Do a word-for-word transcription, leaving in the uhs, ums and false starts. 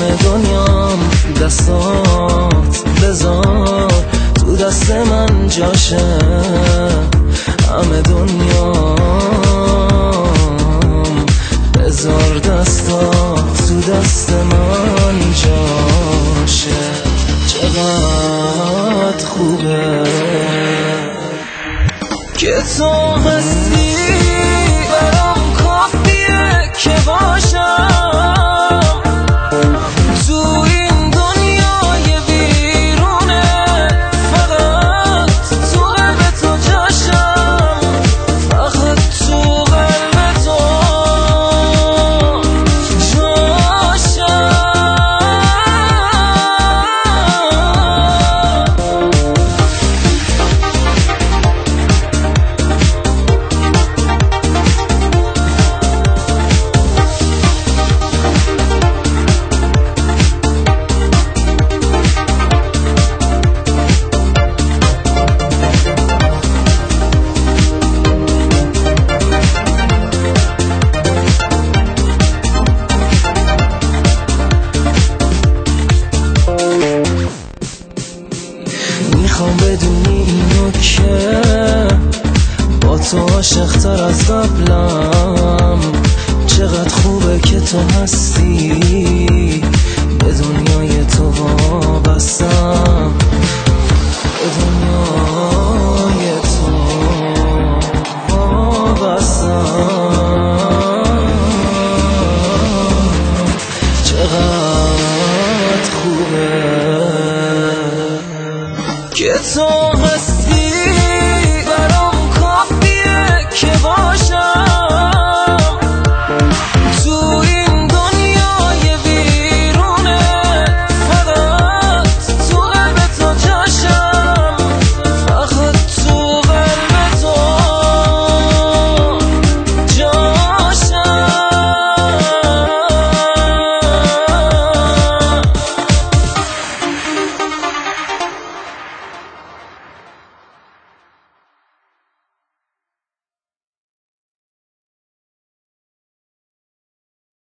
همه دنیام دستات بذار تو دست من جاشه، همه دنیام بذار دستات تو دست من جاشه. چقدر خوبه که تو هستی، برام کافیه که باشم تو این دنیای بیرونه، فقط تو قلب تو جاشم، فقط تو قلب تو جاشم. میخوام بدونی اینو که با تو عاشق‌تر از قبلم، چقدر خوبه که تو هستی، به دنیای تو وابستم، به دنیای تو وابستم. چقدر خوبه که تو هستی.